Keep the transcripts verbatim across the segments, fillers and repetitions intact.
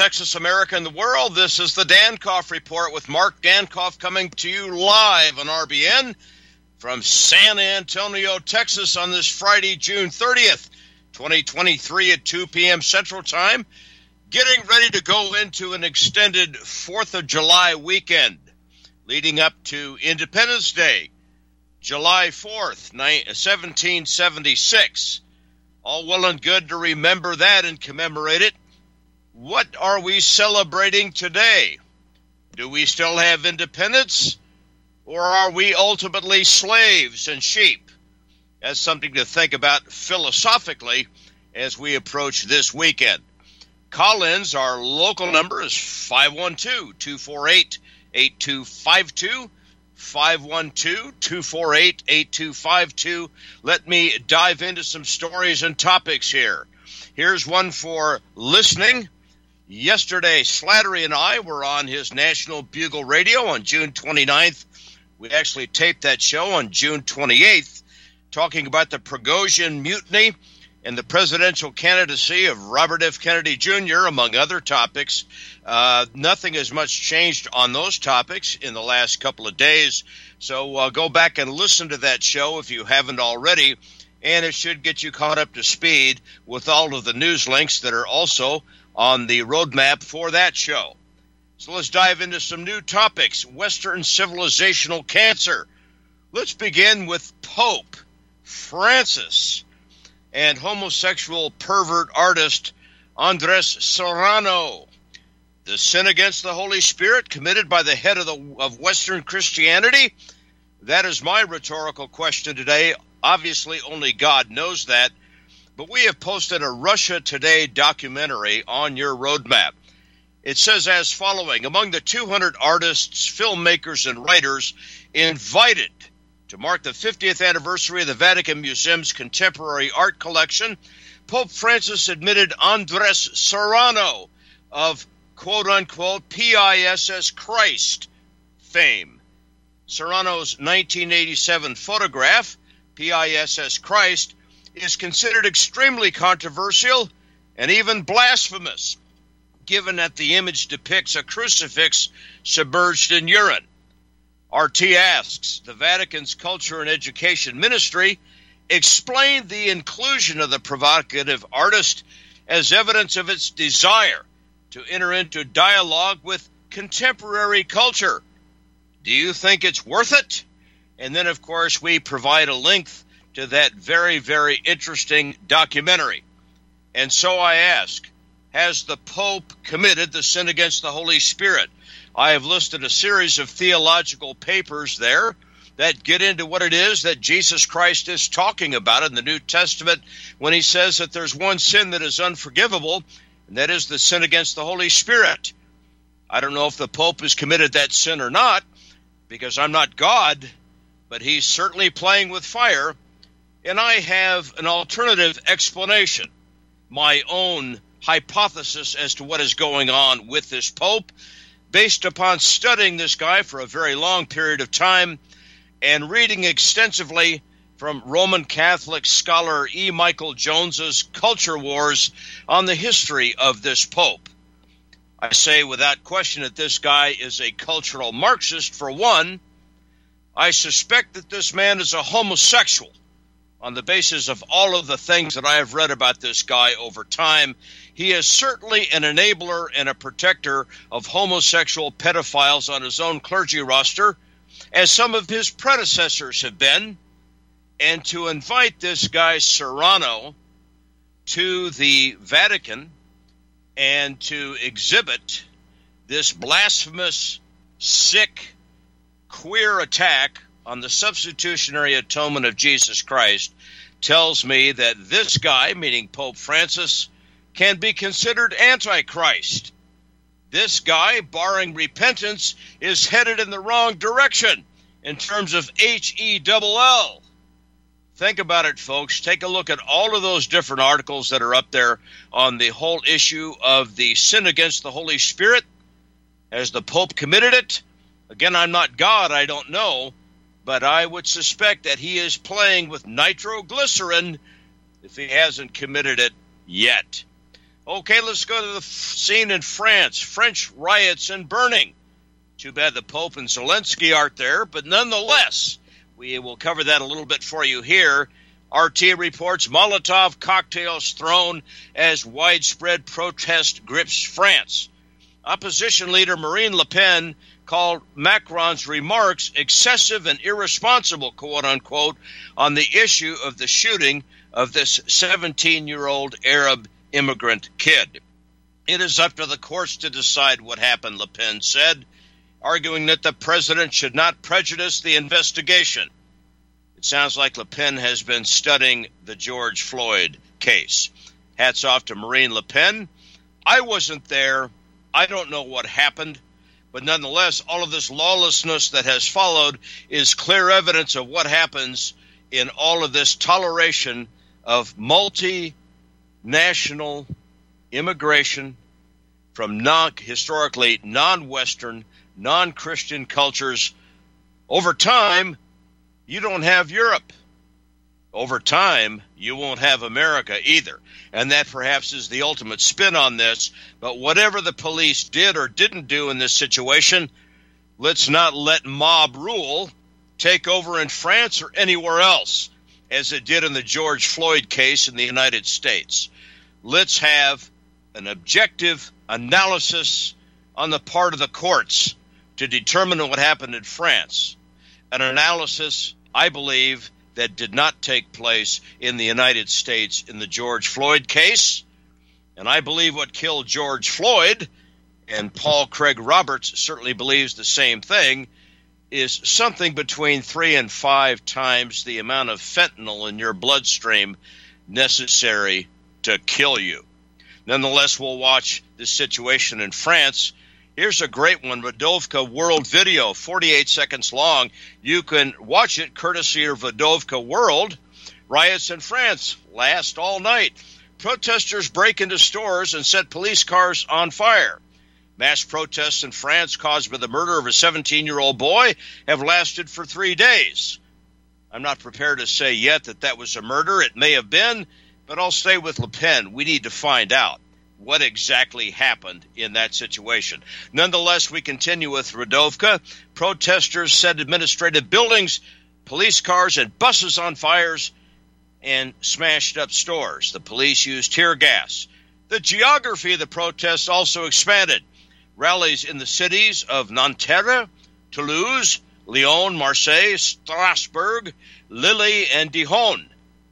Texas, America, and the world. This is the Dankoff Report with Mark Dankoff coming to you live on R B N from San Antonio, Texas on this Friday, June thirtieth, twenty twenty-three at two p.m. Central Time. Getting ready to go into an extended fourth of July weekend leading up to Independence Day, July fourth, seventeen seventy-six. All well and good to remember that and commemorate it. What are we celebrating today? Do we still have independence, or are we ultimately slaves and sheep? That's something to think about philosophically as we approach this weekend. Call-ins, our local number is five one two, two four eight, eight two five two, five one two, two four eight, eight two five two. Let me dive into some stories and topics here. Here's one for listening. Yesterday, Slattery and I were on his National Bugle Radio on June twenty-ninth. We actually taped that show on June twenty-eighth, talking about the Prigozhin mutiny and the presidential candidacy of Robert F. Kennedy Junior, among other topics. Uh, nothing has much changed on those topics in the last couple of days, so uh, go back and listen to that show if you haven't already, and it should get you caught up to speed with all of the news links that are also on the roadmap for that show. So let's dive into some new topics. Western civilizational cancer. Let's begin with Pope Francis and homosexual pervert artist Andres Serrano. The sin against the Holy Spirit committed by the head of, the, of Western Christianity? That is my rhetorical question today. Obviously, only God knows that. But we have posted a Russia Today documentary on your roadmap. It says as following: among the two hundred artists, filmmakers, and writers invited to mark the fiftieth anniversary of the Vatican Museum's contemporary art collection, Pope Francis admitted Andres Serrano of quote-unquote P I S S Christ fame. Serrano's nineteen eighty-seven photograph, P I S S Christ, is considered extremely controversial and even blasphemous, given that the image depicts a crucifix submerged in urine. R T asks, the Vatican's Culture and Education Ministry explained the inclusion of the provocative artist as evidence of its desire to enter into dialogue with contemporary culture. Do you think it's worth it? And then, of course, we provide a link to that very, very interesting documentary. And so I ask, has the Pope committed the sin against the Holy Spirit? I have listed a series of theological papers there that get into what it is that Jesus Christ is talking about in the New Testament when he says that there's one sin that is unforgivable, and that is the sin against the Holy Spirit. I don't know if the Pope has committed that sin or not, because I'm not God, but he's certainly playing with fire, and I have an alternative explanation, my own hypothesis as to what is going on with this Pope, based upon studying this guy for a very long period of time and reading extensively from Roman Catholic scholar E. Michael Jones's Culture Wars on the history of this Pope. I say without question that this guy is a cultural Marxist, for one. I suspect that this man is a homosexual on the basis of all of the things that I have read about this guy over time. He is certainly an enabler and a protector of homosexual pedophiles on his own clergy roster, as some of his predecessors have been. And to invite this guy Serrano to the Vatican and to exhibit this blasphemous, sick, queer attack on the substitutionary atonement of Jesus Christ tells me that this guy, meaning Pope Francis, can be considered Antichrist. This guy, barring repentance, is headed in the wrong direction in terms of H E L L. Think about it, folks. Take a look at all of those different articles that are up there on the whole issue of the sin against the Holy Spirit. Has the Pope committed it? Again, I'm not God, I don't know, but I would suspect that he is playing with nitroglycerin if he hasn't committed it yet. Okay, let's go to the f- scene in France. French riots and burning. Too bad the Pope and Zelensky aren't there, but nonetheless, we will cover that a little bit for you here. R T reports Molotov cocktails thrown as widespread protest grips France. Opposition leader Marine Le Pen called Macron's remarks excessive and irresponsible, quote-unquote, on the issue of the shooting of this seventeen-year-old Arab immigrant kid. It is up to the courts to decide what happened, Le Pen said, arguing that the president should not prejudice the investigation. It sounds like Le Pen has been studying the George Floyd case. Hats off to Marine Le Pen. I wasn't there. I don't know what happened. But nonetheless, all of this lawlessness that has followed is clear evidence of what happens in all of this toleration of multinational immigration from non, historically non-Western, non-Christian cultures. Over time, you don't have Europe. Over time, you won't have America either. And that perhaps is the ultimate spin on this. But whatever the police did or didn't do in this situation, let's not let mob rule take over in France or anywhere else, as it did in the George Floyd case in the United States. Let's have an objective analysis on the part of the courts to determine what happened in France. An analysis, I believe, that did not take place in the United States in the George Floyd case. And I believe what killed George Floyd, and Paul Craig Roberts certainly believes the same thing, is something between three and five times the amount of fentanyl in your bloodstream necessary to kill you. Nonetheless, we'll watch this situation in France. Here's a great one, Vodovka World Video, forty-eight seconds long. You can watch it courtesy of Vodovka World. Riots in France last all night. Protesters break into stores and set police cars on fire. Mass protests in France caused by the murder of a seventeen-year-old boy have lasted for three days. I'm not prepared to say yet that that was a murder. It may have been, but I'll stay with Le Pen. We need to find out what exactly happened in that situation. Nonetheless, we continue with Radovka. Protesters set administrative buildings, police cars, and buses on fires and smashed up stores. The police used tear gas. The geography of the protests also expanded. Rallies in the cities of Nanterre, Toulouse, Lyon, Marseille, Strasbourg, Lille, and Dijon.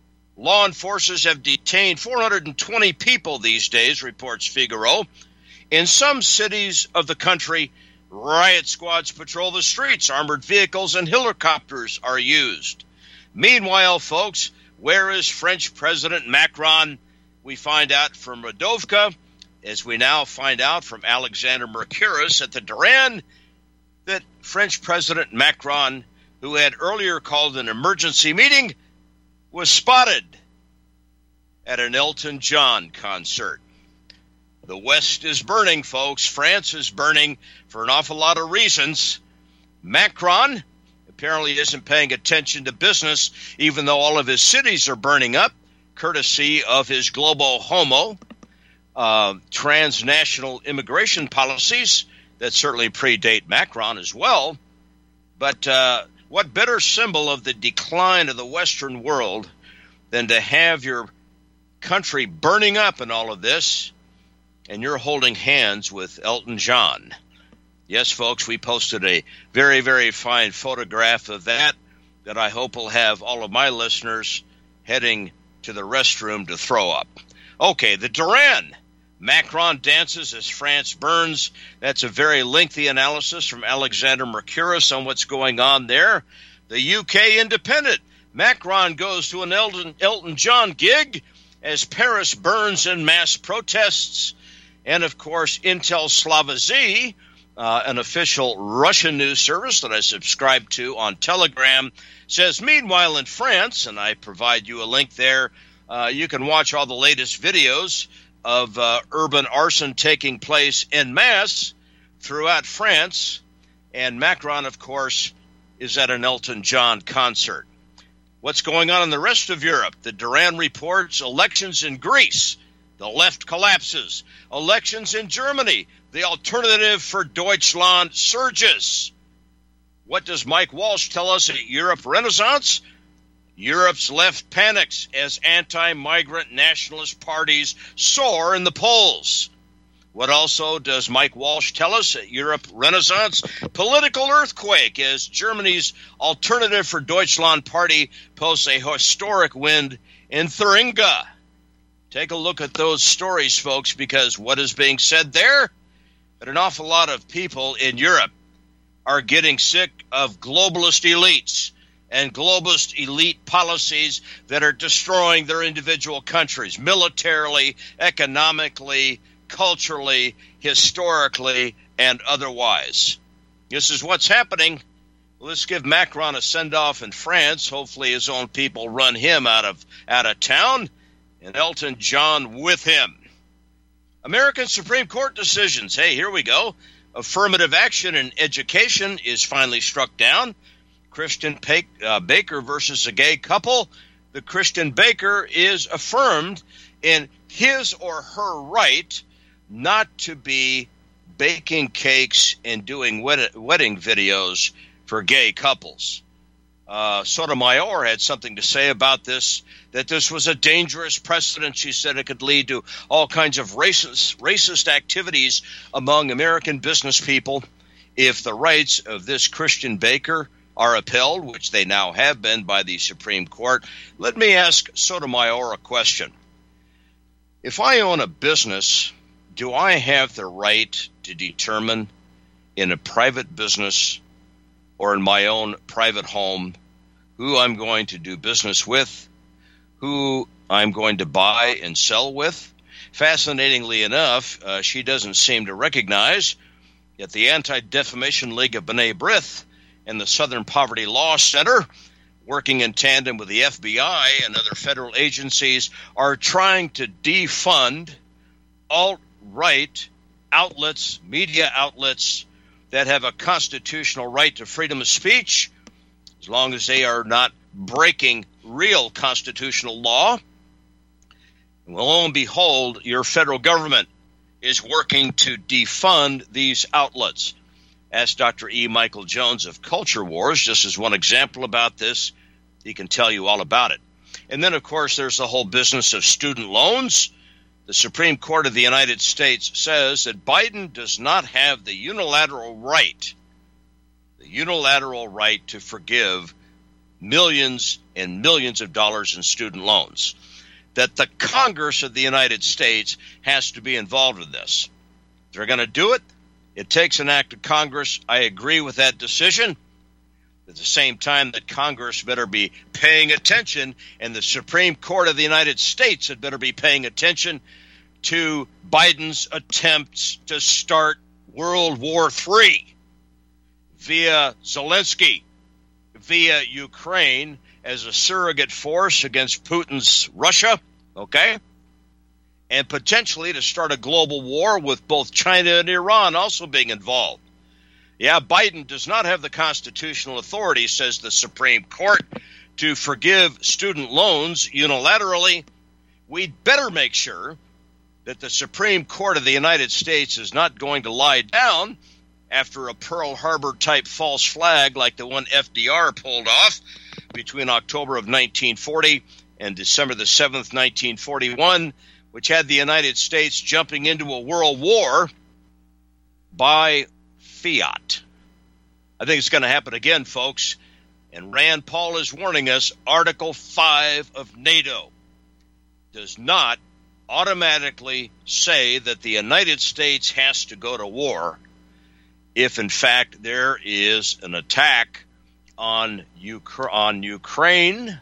Law enforcers have detained four hundred twenty people these days, reports Figaro. In some cities of the country, riot squads patrol the streets. Armored vehicles and helicopters are used. Meanwhile, folks, where is French President Macron? We find out from Radovka, as we now find out from Alexander Mercouris at the Duran, that French President Macron, who had earlier called an emergency meeting, was spotted at an Elton John concert. The West is burning, folks. France is burning for an awful lot of reasons. Macron apparently isn't paying attention to business, even though all of his cities are burning up, courtesy of his global homo, uh, transnational immigration policies that certainly predate Macron as well. But uh, what better symbol of the decline of the Western world than to have your country burning up in all of this, and you're holding hands with Elton John. Yes, folks, we posted a very, very fine photograph of that that I hope will have all of my listeners heading to the restroom to throw up. Okay, the Duran. Macron dances as France burns. That's a very lengthy analysis from Alexander Mercouris on what's going on there. The U K Independent. Macron goes to an Elton, Elton John gig as Paris burns in mass protests. And, of course, Intel Slava Z, uh, an official Russian news service that I subscribe to on Telegram, says, meanwhile in France, and I provide you a link there, uh, you can watch all the latest videos of uh, urban arson taking place en masse throughout France. And Macron, of course, is at an Elton John concert. What's going on in the rest of Europe? The Duran reports elections in Greece The left collapses. Elections in Germany. The alternative for Deutschland surges. What does Mike Walsh tell us at Europe Renaissance? Europe's left panics as anti-migrant nationalist parties soar in the polls. What also does Mike Walsh tell us at Europe Renaissance? Political earthquake as Germany's alternative for Deutschland party posts a historic win in Thuringia. Take a look at those stories, folks, because what is being said there? That an awful lot of people in Europe are getting sick of globalist elites and globalist elite policies that are destroying their individual countries, militarily, economically, culturally, historically, and otherwise. This is what's happening. Let's give Macron a send-off in France. Hopefully his own people run him out of out of town, and Elton John with him. American Supreme Court decisions. Hey, here we go. Affirmative action in education is finally struck down. Christian Baker versus a gay couple. The Christian Baker is affirmed in his or her right not to be baking cakes and doing wed- wedding videos for gay couples. Uh, Sotomayor had something to say about this, that this was a dangerous precedent. She said it could lead to all kinds of racist, racist activities among American business people if the rights of this Christian Baker are upheld, which they now have been by the Supreme Court. Let me ask Sotomayor a question. If I own a business, do I have the right to determine in a private business or in my own private home who I'm going to do business with, who I'm going to buy and sell with? Fascinatingly enough, uh, she doesn't seem to recognize that the Anti-Defamation League of B'nai B'rith and the Southern Poverty Law Center, working in tandem with the F B I and other federal agencies, are trying to defund alt-right outlets, media outlets that have a constitutional right to freedom of speech, as long as they are not breaking real constitutional law. And lo and behold, your federal government is working to defund these outlets. Ask Doctor E. Michael Jones of Culture Wars, just as one example about this. He can tell you all about it. And then, of course, there's the whole business of student loans. The Supreme Court of the United States says that Biden does not have the unilateral right, the unilateral right to forgive millions and millions of dollars in student loans. That the Congress of the United States has to be involved in this. If they're going to do it, it takes an act of Congress. I agree with that decision. At the same time, that Congress better be paying attention, and the Supreme Court of the United States had better be paying attention to Biden's attempts to start World War Three via Zelensky, via Ukraine, as a surrogate force against Putin's Russia, okay? And potentially to start a global war with both China and Iran also being involved. Yeah, Biden does not have the constitutional authority, says the Supreme Court, to forgive student loans unilaterally. We'd better make sure that the Supreme Court of the United States is not going to lie down after a Pearl Harbor-type false flag like the one F D R pulled off between October of nineteen forty and December the seventh, nineteen forty-one, which had the United States jumping into a world war by fiat. I think it's going to happen again, folks. And Rand Paul is warning us, Article five of NATO does not automatically say that the United States has to go to war if, in fact, there is an attack on, Ukra- on Ukraine,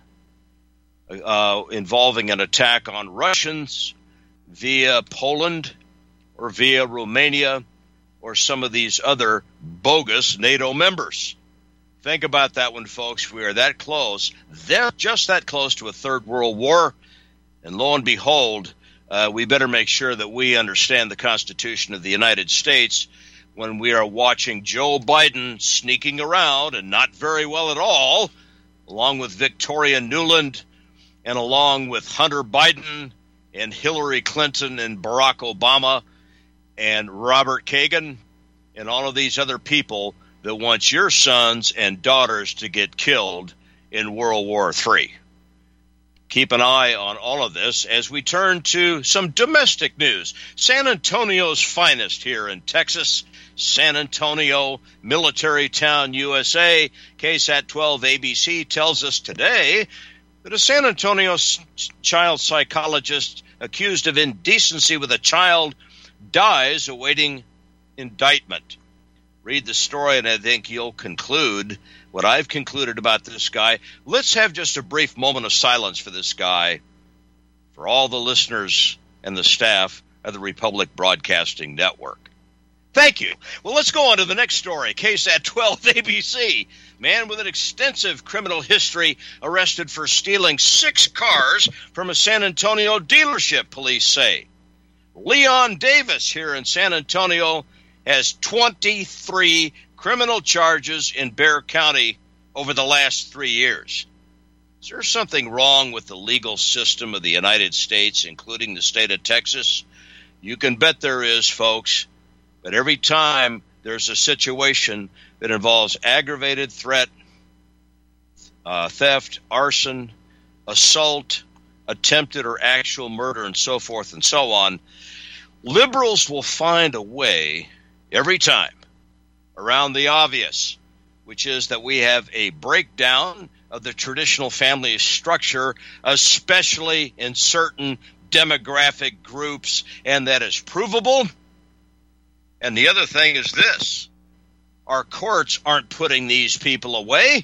uh, involving an attack on Russians via Poland or via Romania or some of these other bogus NATO members. Think about that one, folks. We are that close. They're just that close to a third world war. And lo and behold, uh, we better make sure that we understand the Constitution of the United States when we are watching Joe Biden sneaking around, and not very well at all, along with Victoria Nuland and along with Hunter Biden and Hillary Clinton and Barack Obama and Robert Kagan and all of these other people that want your sons and daughters to get killed in World War Three. Keep an eye on all of this as we turn to some domestic news. San Antonio's finest here in Texas, San Antonio, military town, U S A. K S A T twelve A B C tells us today that a San Antonio child psychologist accused of indecency with a child dies awaiting indictment. Read the story, and I think you'll conclude what I've concluded about this guy. Let's have just a brief moment of silence for this guy, for all the listeners and the staff of the Republic Broadcasting Network. Thank you. Well, let's go on to the next story. K S A T twelve A B C. Man with an extensive criminal history arrested for stealing six cars from a San Antonio dealership, police say. Leon Davis here in San Antonio has twenty-three criminal charges in Bexar County over the last three years. Is there something wrong with the legal system of the United States, including the state of Texas? You can bet there is, folks. But every time there's a situation that involves aggravated threat, uh, theft, arson, assault, attempted or actual murder, and so forth and so on, liberals will find a way every time around the obvious, which is that we have a breakdown of the traditional family structure, especially in certain demographic groups, and that is provable. And the other thing is this: our courts aren't putting these people away.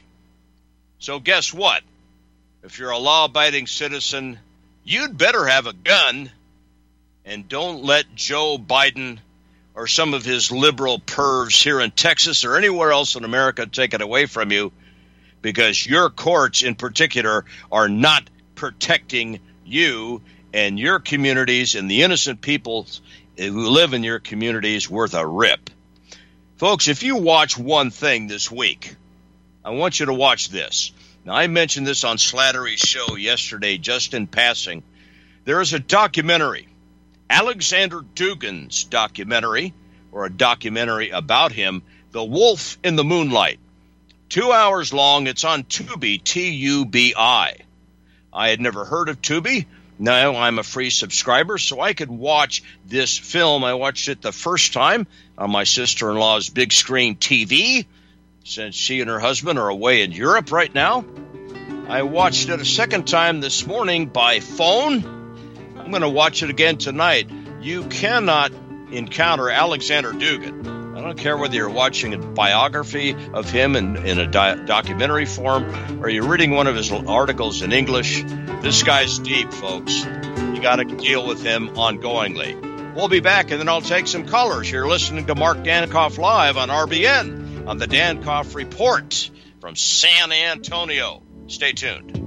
So guess what? If you're a law-abiding citizen, you'd better have a gun, and don't let Joe Biden or some of his liberal pervs here in Texas or anywhere else in America take it away from you, because your courts in particular are not protecting you and your communities and the innocent people who live in your communities worth a rip. Folks, if you watch one thing this week, I want you to watch this. Now, I mentioned this on Slattery's show yesterday, just in passing. There is a documentary, Alexander Dugin's documentary, or a documentary about him, The Wolf in the Moonlight. Two hours long. It's on Tubi, T U B I. I had never heard of Tubi. Now I'm a free subscriber, so I could watch this film. I watched it the first time on my sister-in-law's big screen T V, since she and her husband are away in Europe right now. I watched it a second time this morning by phone. I'm going to watch it again tonight. You cannot encounter Alexander Dugin. I don't care whether you're watching a biography of him in, in a di- documentary form or you're reading one of his articles in English. This guy's deep, folks. You got to deal with him ongoingly. We'll be back, and then I'll take some callers. You're listening to Mark Dankoff Live on R B N on the Dankoff Report from San Antonio. Stay tuned.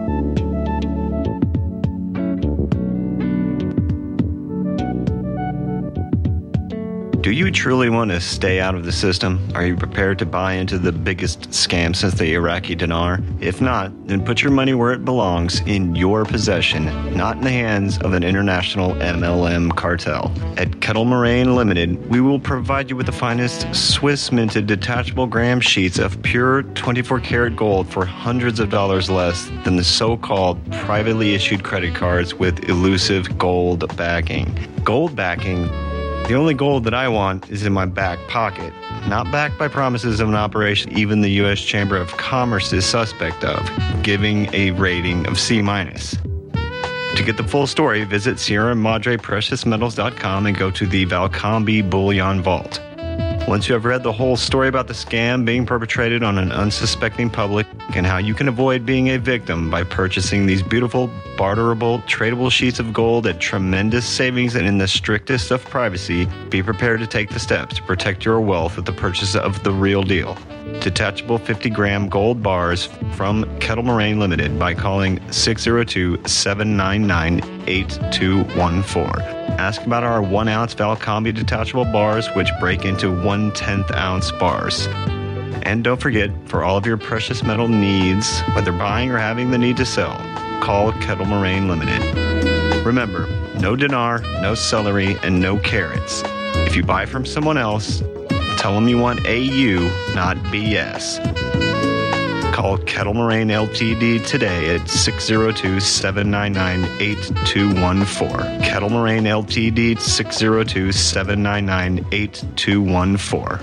Do you truly want to stay out of the system? Are you prepared to buy into the biggest scam since the Iraqi dinar? If not, then put your money where it belongs, in your possession, not in the hands of an international M L M cartel. At Kettle Moraine Limited, we will provide you with the finest Swiss-minted detachable gram sheets of pure twenty-four karat gold for hundreds of dollars less than the so-called privately issued credit cards with elusive gold backing. Gold backing? The only gold that I want is in my back pocket, not backed by promises of an operation even the U S Chamber of Commerce is suspect of, giving a rating of C minus. To get the full story, visit Sierra Madre Precious Metals dot com and go to the Valcombe Bullion Vault. Once you have read the whole story about the scam being perpetrated on an unsuspecting public and how you can avoid being a victim by purchasing these beautiful, barterable, tradable sheets of gold at tremendous savings and in the strictest of privacy, be prepared to take the steps to protect your wealth with the purchase of the real deal. Detachable fifty gram gold bars from Kettle Moraine Limited by calling six oh two, seven nine nine, eight two one four. Ask about our one ounce Valcombe detachable bars, which break into one tenth ounce bars. And don't forget, for all of your precious metal needs, whether buying or having the need to sell, call Kettle Moraine Limited. Remember, no dinar, no celery, and no carrots. If you buy from someone else, tell them you want A U, not B S. Call Kettle Moraine L T D today at six oh two, seven nine nine, eight two one four. Kettle Moraine L T D, six oh two, seven nine nine, eight two one four.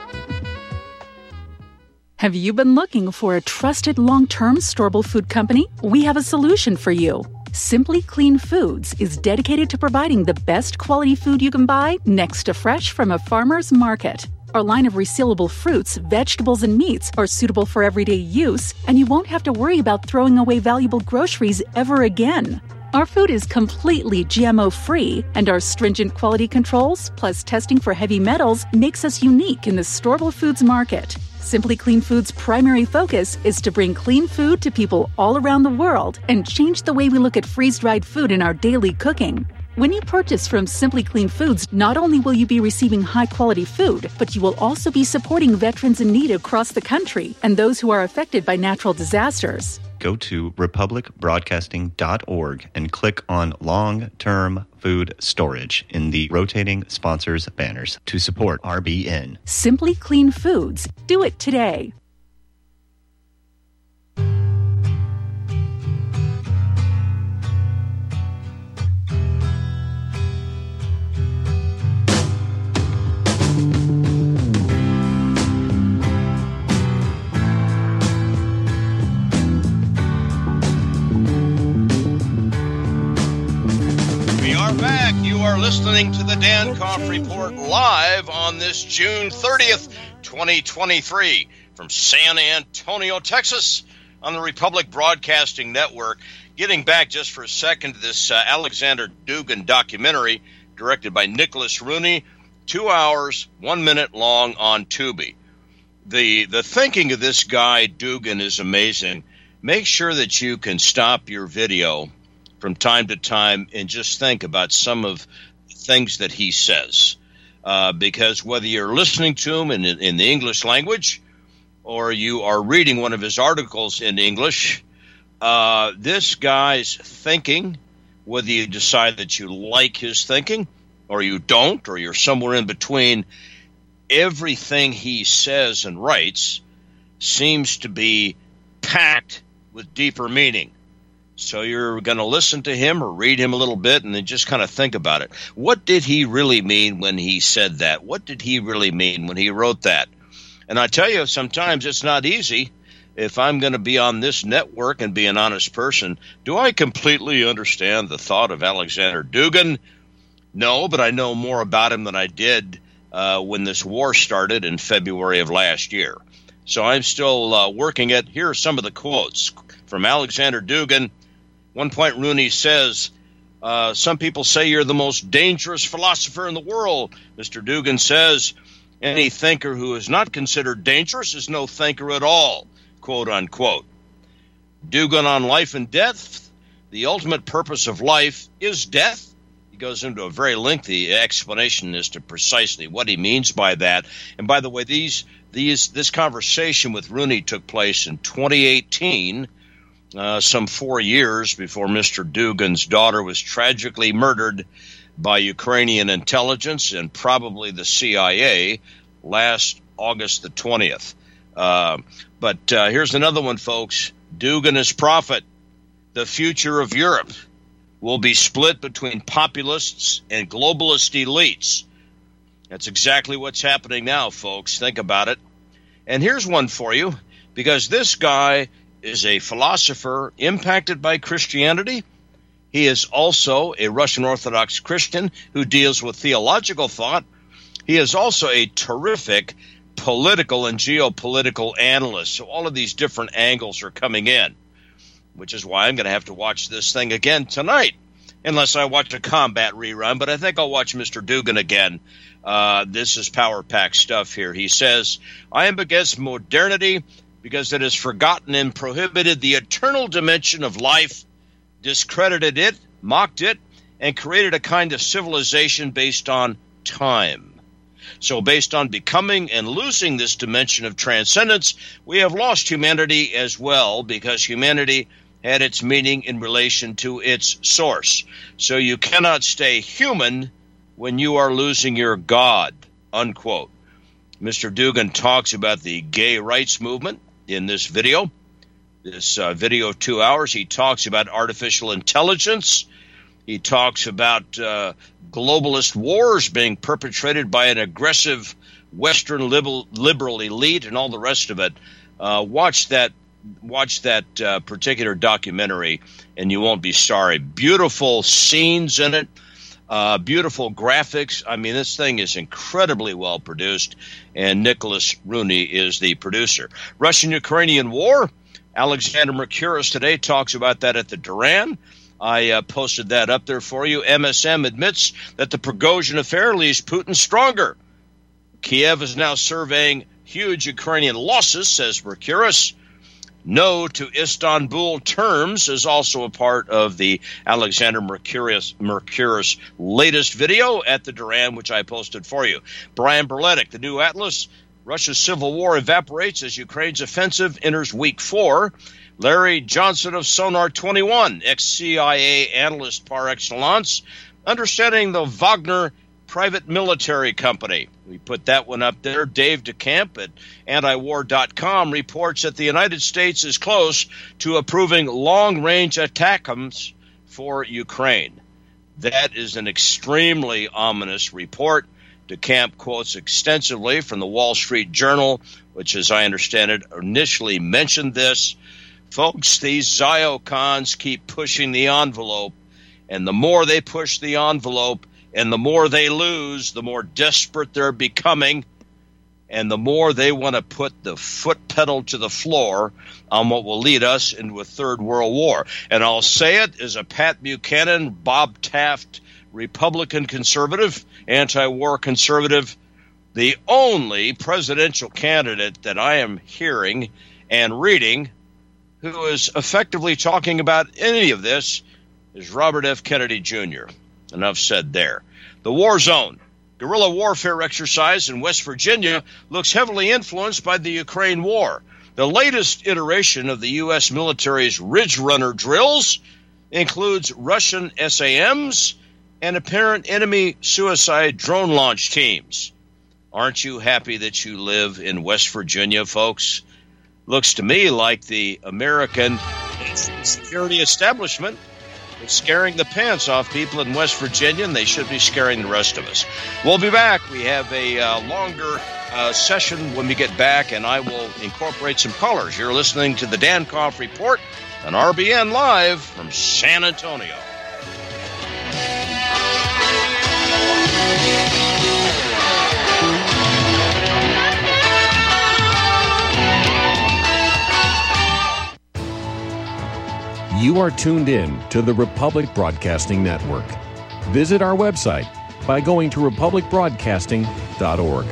Have you been looking for a trusted long-term storable food company? We have a solution for you. Simply Clean Foods is dedicated to providing the best quality food you can buy next to fresh from a farmer's market. Our line of resealable fruits, vegetables, and meats are suitable for everyday use, and you won't have to worry about throwing away valuable groceries ever again. Our food is completely G M O-free, and our stringent quality controls, plus testing for heavy metals, makes us unique in the storable foods market. Simply Clean Foods' primary focus is to bring clean food to people all around the world and change the way we look at freeze-dried food in our daily cooking. When you purchase from Simply Clean Foods, not only will you be receiving high-quality food, but you will also be supporting veterans in need across the country and those who are affected by natural disasters. Go to republic broadcasting dot org and click on Long-Term Food Storage in the rotating sponsors banners to support R B N. Simply Clean Foods. Do it today. Back. You are listening to the Dan Koff Report live on this June thirtieth, twenty twenty-three from San Antonio, Texas on the Republic Broadcasting Network. Getting back just for a second to this uh, Alexander Dugin documentary directed by Nicholas Rooney, two hours, one minute long on Tubi. The, the thinking of this guy, Dugin, is amazing. Make sure that you can stop your video from time to time and just think about some of the things that he says. Uh, because whether you're listening to him in, in the English language or you are reading one of his articles in English, uh, this guy's thinking, whether you decide that you like his thinking or you don't, or you're somewhere in between, everything he says and writes seems to be packed with deeper meaning. So you're going to listen to him or read him a little bit and then just kind of think about it. What did he really mean when he said that? What did he really mean when he wrote that? And I tell you, sometimes it's not easy. If I'm going to be on this network and be an honest person, do I completely understand the thought of Alexander Dugin? No, but I know more about him than I did uh, when this war started in February of last year. So I'm still uh, working it. Here are some of the quotes from Alexander Dugin. One point, Rooney says, uh, some people say you're the most dangerous philosopher in the world. Mister Dugin says, any thinker who is not considered dangerous is no thinker at all, quote unquote. Dugin on life and death. The ultimate purpose of life is death. He goes into a very lengthy explanation as to precisely what he means by that. And by the way, these these this conversation with Rooney took place in twenty eighteen, Uh, some four years before Mister Dugin's daughter was tragically murdered by Ukrainian intelligence and probably the C I A last August the twentieth. Uh, but uh, here's another one, folks. Dugin is prophet. The future of Europe will be split between populists and globalist elites. That's exactly what's happening now, folks. Think about it. And here's one for you, because this guy is a philosopher impacted by Christianity. He is also a Russian Orthodox Christian who deals with theological thought. He is also a terrific political and geopolitical analyst. So all of these different angles are coming in, which is why I'm going to have to watch this thing again tonight, unless I watch a combat rerun. But I think I'll watch Mister Dugin again. Uh, this is power-packed stuff here. He says, I am against modernity because it has forgotten and prohibited the eternal dimension of life, discredited it, mocked it, and created a kind of civilization based on time. So based on becoming and losing this dimension of transcendence, we have lost humanity as well, because humanity had its meaning in relation to its source. So you cannot stay human when you are losing your God, unquote. Mister Dugan talks about the gay rights movement in this video. This uh, video of two hours, he talks about artificial intelligence. He talks about uh, globalist wars being perpetrated by an aggressive Western liberal, liberal elite and all the rest of it. Uh, watch that watch that uh, particular documentary, and you won't be sorry. Beautiful scenes in it, uh, beautiful graphics. I mean, this thing is incredibly well produced, and Nicholas Rooney is the producer. Russian-Ukrainian war. Alexander Mercouris today talks about that at the Duran. I uh, posted that up there for you. M S M admits that the Prigozhin affair leaves Putin stronger. Kiev is now surveying huge Ukrainian losses, says Mercouris. No to Istanbul terms is also a part of the Alexander Mercouris, Mercouris latest video at the Duran, which I posted for you. Brian Berletic, the new Atlas. Russia's civil war evaporates as Ukraine's offensive enters week four. Larry Johnson of Sonar twenty-one, ex-C I A analyst par excellence, understanding the Wagner private military company. We put that one up there. Dave DeCamp at anti war dot com reports that the United States is close to approving long-range ATACMS for Ukraine. That is an extremely ominous report. DeCamp quotes extensively from the Wall Street Journal, which, as I understand it, initially mentioned this. Folks, these Ziocons keep pushing the envelope, and the more they push the envelope and the more they lose, the more desperate they're becoming, and the more they want to put the foot pedal to the floor on what will lead us into a third world war. And I'll say it as a Pat Buchanan, Bob Taft, Republican conservative, anti-war conservative, the only presidential candidate that I am hearing and reading who is effectively talking about any of this is Robert F. Kennedy Junior Enough said there. The war zone. Guerrilla warfare exercise in West Virginia looks heavily influenced by the Ukraine war. The latest iteration of the U S military's Ridge Runner drills includes Russian S A Ms and apparent enemy suicide drone launch teams. Aren't you happy that you live in West Virginia, folks? Looks to me like the American security establishment is scaring the pants off people in West Virginia, and they should be scaring the rest of us. We'll be back. We have a uh, longer uh, session when we get back, and I will incorporate some colors. You're listening to the Dankoff Report on R B N Live from San Antonio. You are tuned in to the Republic Broadcasting Network. Visit our website by going to republic broadcasting dot org.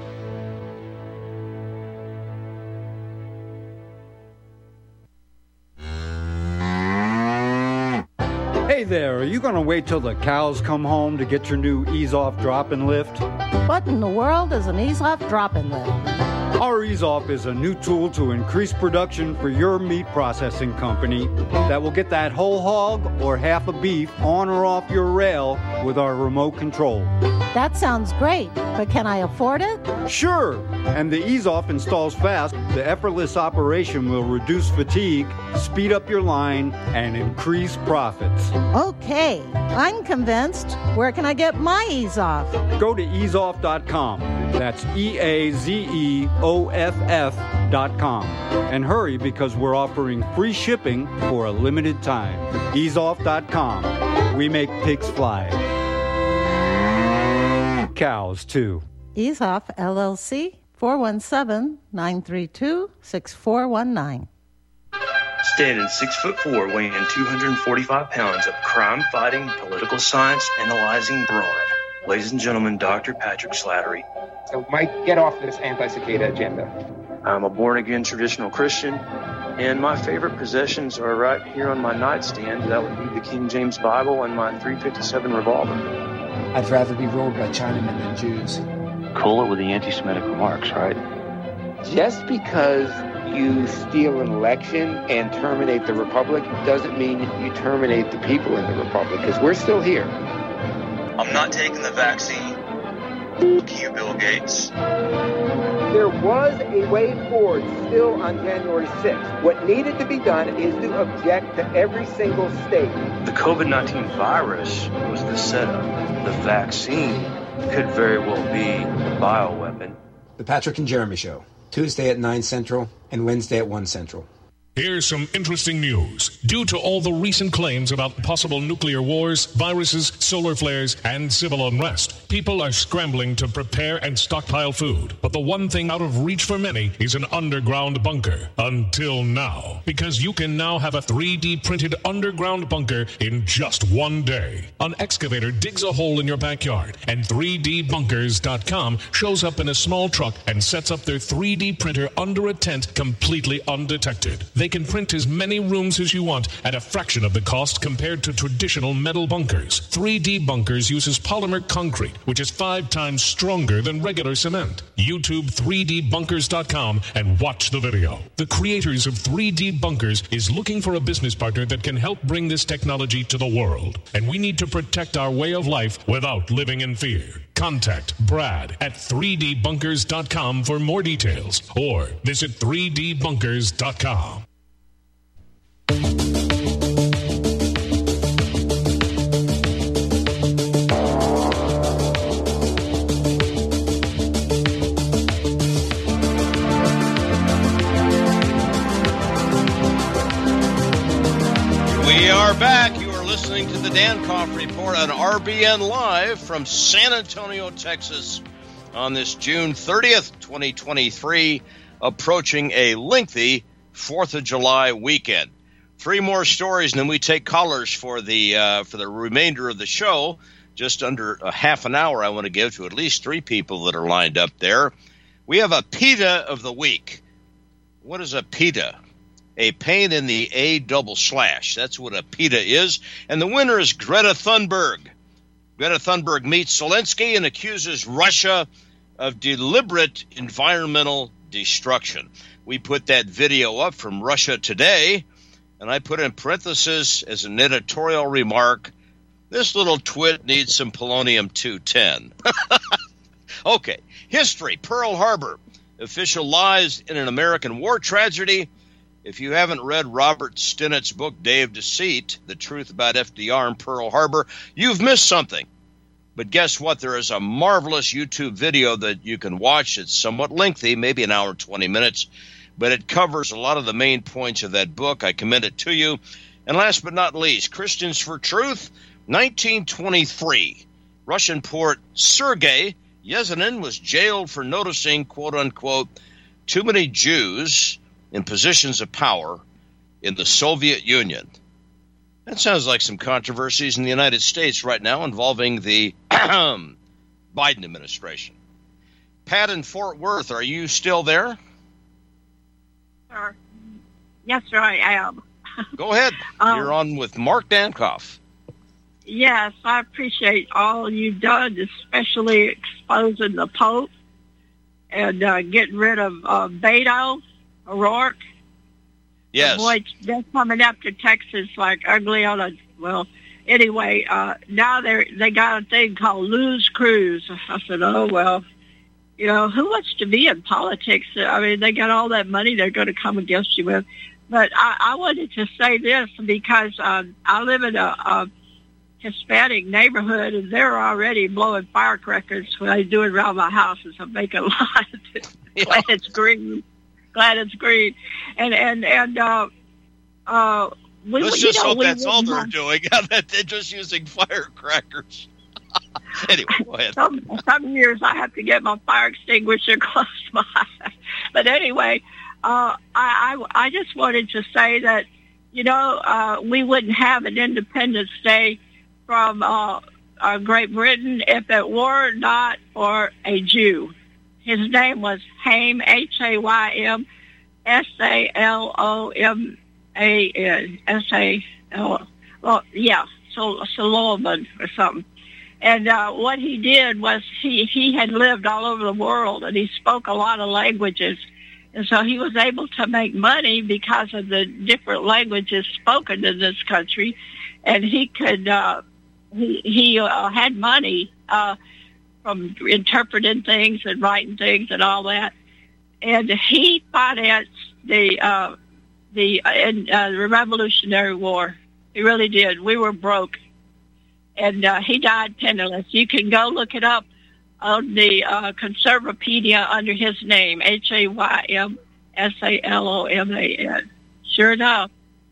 Hey there, are you going to wait till the cows come home to get your new Ease-Off Drop-In Lift? What in the world is an Ease-Off Drop-In Lift? Our Ease-Off is a new tool to increase production for your meat processing company that will get that whole hog or half a beef on or off your rail with our remote control. That sounds great, but can I afford it? Sure, and the Ease-Off installs fast. The effortless operation will reduce fatigue, speed up your line, and increase profits. Okay, I'm convinced. Where can I get my Ease-Off? Go to ease off dot com. That's E A Z E O F F dot com. And hurry, because we're offering free shipping for a limited time. ease off dot com. We make pigs fly. Cows, too. Ease-Off, L L C, four one seven, nine three two, six four one nine. Standing six foot four, weighing two hundred forty-five pounds of crime-fighting, political science analyzing brawn. Ladies and gentlemen, Doctor Patrick Slattery. So, Mike, get off this anti-cicada agenda. I'm a born-again traditional Christian, and my favorite possessions are right here on my nightstand. That would be the King James Bible and my three fifty-seven revolver. I'd rather be ruled by Chinamen than Jews. Cool it with the anti-Semitic remarks, right? Just because you steal an election and terminate the republic doesn't mean you terminate the people in the republic, because we're still here. I'm not taking the vaccine. Fuck you, Bill Gates. There was a way forward still on January sixth. What needed to be done is to object to every single state. The COVID nineteen virus was the setup. The vaccine could very well be the bioweapon. The Patrick and Jeremy Show, Tuesday at nine Central and Wednesday at one Central. Here's some interesting news. Due to all the recent claims about possible nuclear wars, viruses, solar flares, and civil unrest, people are scrambling to prepare and stockpile food. But the one thing out of reach for many is an underground bunker. Until now. Because you can now have a three D printed underground bunker in just one day. An excavator digs a hole in your backyard, and three D bunkers dot com shows up in a small truck and sets up their three D printer under a tent completely undetected. They can print as many rooms as you want at a fraction of the cost compared to traditional metal bunkers. three D Bunkers uses polymer concrete, which is five times stronger than regular cement. YouTube three D bunkers dot com and watch the video. The creators of three D Bunkers is looking for a business partner that can help bring this technology to the world. And we need to protect our way of life without living in fear. Contact Brad at three D bunkers dot com for more details, or visit three D bunkers dot com. We are back. You are listening to the Dankoff Report on R B N Live from San Antonio, Texas, on this June thirtieth, twenty twenty-three, approaching a lengthy fourth of July weekend. Three more stories, and then we take callers for the uh, for the remainder of the show. Just under a half an hour I want to give to at least three people that are lined up there. We have a PETA of the week. What is a PETA? A pain in the A double slash. That's what a PETA is. And the winner is Greta Thunberg. Greta Thunberg meets Zelensky and accuses Russia of deliberate environmental destruction. We put that video up from Russia Today, and I put in parentheses as an editorial remark, this little twit needs some polonium two ten. Okay, history, Pearl Harbor, official lies in an American war tragedy. If you haven't read Robert Stinnett's book, Day of Deceit, The Truth About F D R and Pearl Harbor, you've missed something. But guess what? There is a marvelous YouTube video that you can watch. It's somewhat lengthy, maybe an hour and twenty minutes, but it covers a lot of the main points of that book. I commend it to you. And last but not least, Christians for Truth, nineteen twenty-three. Russian poet Sergei Yesenin was jailed for noticing, quote-unquote, too many Jews in positions of power in the Soviet Union. That sounds like some controversies in the United States right now involving the Biden administration. Pat in Fort Worth, are you still there? Sir. Yes, sir, I am. Go ahead. um, You're on with Mark Dankoff. Yes, I appreciate all you've done, especially exposing the Pope and uh, getting rid of uh, Beto O'Rourke. Yes. Boy, they're coming up to Texas like ugly on a, well, anyway, uh, now they they got a thing called Lose Cruise. I said, oh, well, you know, who wants to be in politics? I mean, they got all that money they're going to come against you with. But I, I wanted to say this because um, I live in a, a Hispanic neighborhood, and they're already blowing firecrackers when I do it around my house as I'm making a lot. Glad it's green. Glad it's green. And, and, and, uh, uh, we, Let's you just know, hope we that's all they're want- doing, that they're just using firecrackers. Anyway, go ahead. Some, some years I have to get my fire extinguisher close to my eye. But anyway, uh, I, I, I just wanted to say that, you know, uh, we wouldn't have an Independence Day from uh, uh, Great Britain if it were not for a Jew. His name was Haym, H A Y M, S A L O M A N, S A L, well, yeah, so Solomon or something. And uh, what he did was he, he had lived all over the world, and he spoke a lot of languages. And so he was able to make money because of the different languages spoken in this country. And he could, uh, he, he uh, had money uh, from interpreting things and writing things and all that. And he financed the uh, the uh, the Revolutionary War. He really did. We were broke, and uh, he died penniless. You can go look it up on the uh, Conservapedia under his name, H A Y M S A L O M A N. Sure enough.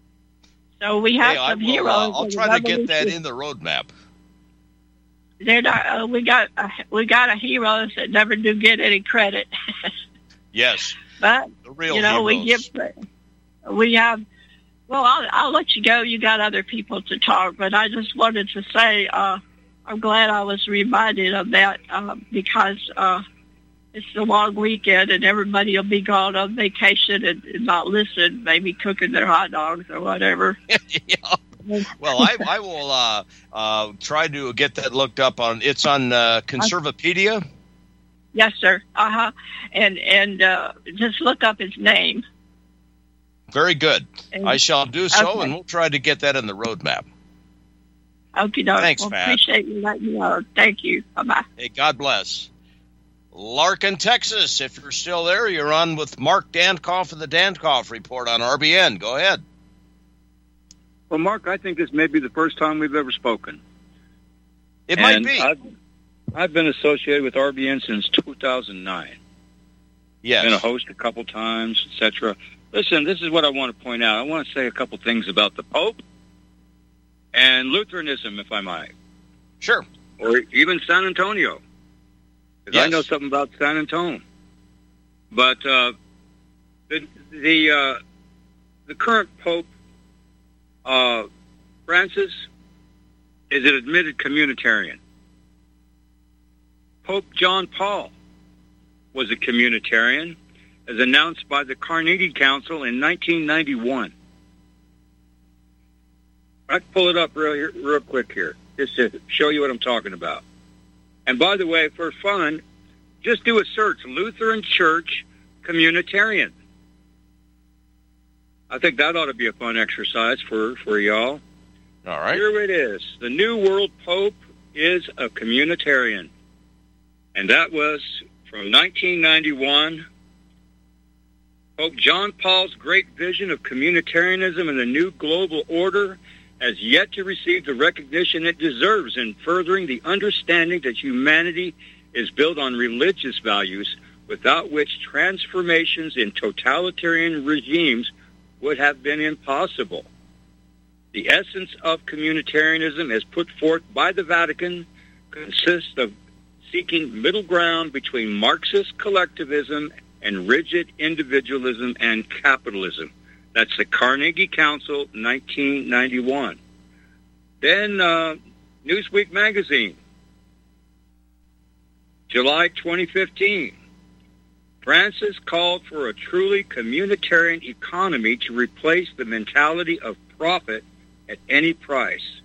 So we have hey, some will, heroes. Uh, I'll try to get that in the roadmap. They're not, uh, we got uh, we got a heroes that never do get any credit. Yes, but the real you know heroes. we give we have. Well, I'll, I'll let you go. You got other people to talk, but I just wanted to say uh, I'm glad I was reminded of that uh, because uh, it's a long weekend and everybody will be gone on vacation and, and not listen, maybe cooking their hot dogs or whatever. Yeah. Well, I, I will uh, uh, try to get that looked up on. It's on uh, Conservapedia. Yes, sir. Uh huh. And and uh, just look up his name. Very good. And, I shall do so, okay. and we'll try to get that in the roadmap. Okay, doke. Thanks, well, Pat. Appreciate you letting me know. Thank you. Bye bye. Hey, God bless. Larkin, Texas. If you're still there, you're on with Mark Dankoff of the Dankoff Report on R B N. Go ahead. Well, Mark, I think this may be the first time we've ever spoken. It and might be. I've, I've been associated with R B N since two thousand nine. Yes. Been a host a couple times, et cetera. Listen, this is what I want to point out. I want to say a couple things about the Pope and Lutheranism, if I might. Sure. Or even San Antonio. Because Yes. I know something about San Antonio. But uh, the the, uh, the current Pope, uh, Francis, is an admitted communitarian. Pope John Paul was a communitarian, as announced by the Carnegie Council in nineteen ninety-one. I can pull it up real, real quick here, just to show you what I'm talking about. And by the way, for fun, just do a search, Lutheran Church Communitarian. I think that ought to be a fun exercise for, for y'all. All right. Here it is. The New World Pope is a communitarian. And that was from nineteen ninety-one. Pope John Paul's great vision of communitarianism and the new global order has yet to receive the recognition it deserves in furthering the understanding that humanity is built on religious values, without which transformations in totalitarian regimes would have been impossible. The essence of communitarianism, as put forth by the Vatican, consists of seeking middle ground between Marxist collectivism and rigid individualism and capitalism. That's the Carnegie Council, nineteen ninety-one. Then uh, Newsweek magazine, July twenty fifteen. Francis called for a truly communitarian economy to replace the mentality of profit at any price.